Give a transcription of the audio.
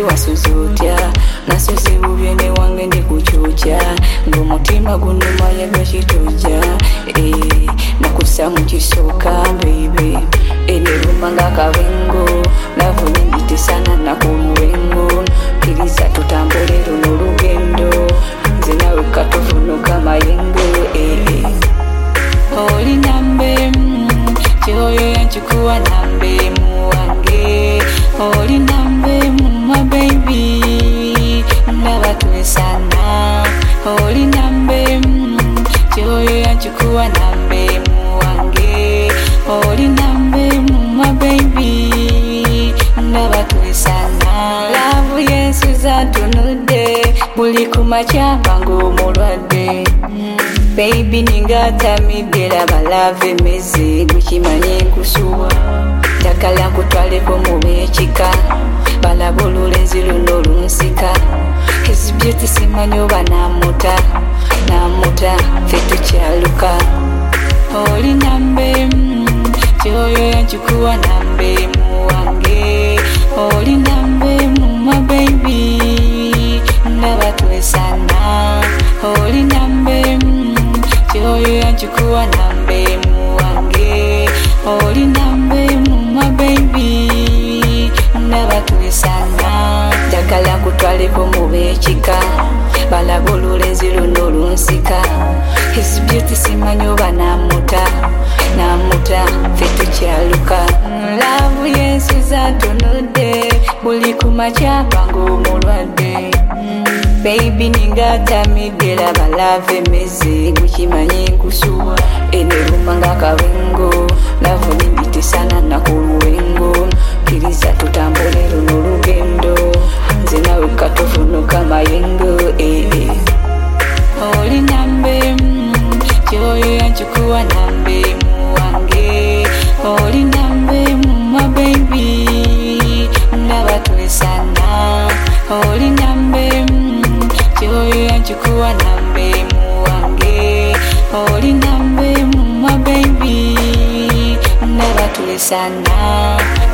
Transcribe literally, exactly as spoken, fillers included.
baby wasuzutya nasuze bubyene wange ndi kuchucha ng'omutima gunuma yagashituja eh nakusa mu kisoka baby eneruma ng'akabengo love nyingite sana na kuluwengo kiriza tutambule runo lugendo nze nawe katuvunuka mayengo eh oli nambe kyoyo yanchikuwa nambe muwange oli nambe muma baby ndabatwe sana oli nambe kyoyo yanchikuwa nambe muwange oli nambe muma baby ndabatwe sana love yesu zatunudde buli kumacha bango mulwadde baby ningatamidde balave meze gukimanye kusuwa ndagala nkutwaleko mu beekika balaba olulenzi luno lunsika his beauty simanyi oba namuta namuta ffe tukyaluka oli nambe kyoyo yankikuwa nambe muwange oli nambe muma baby ndabatwe sana oli nambe kyoyo yanchikuwa nambe muwange oli nambe muma baby ndabatwe sana njagala nkutwaleko mu beekika balaba olulenzi luno lunsika his beauty simanyi oba namuta namuta ffe tukyaluka love yesu zatunudde buli kumacha bango mulwadde baby ningatamidde balave meze gukimanye nkusuwa eneruma ng'akabengo love nyingite sana na kuluwengo kiriza tutambule runo lugendo nze nawe katuvunuka mayengo eh eh oli nambe kyoyo yanchikuwa nambe muwange oli nambe muma baby ndabatwe sana oli nambe kyoyo yanchikuwa nambe muwange oli nambe muma baby ndabatwe sana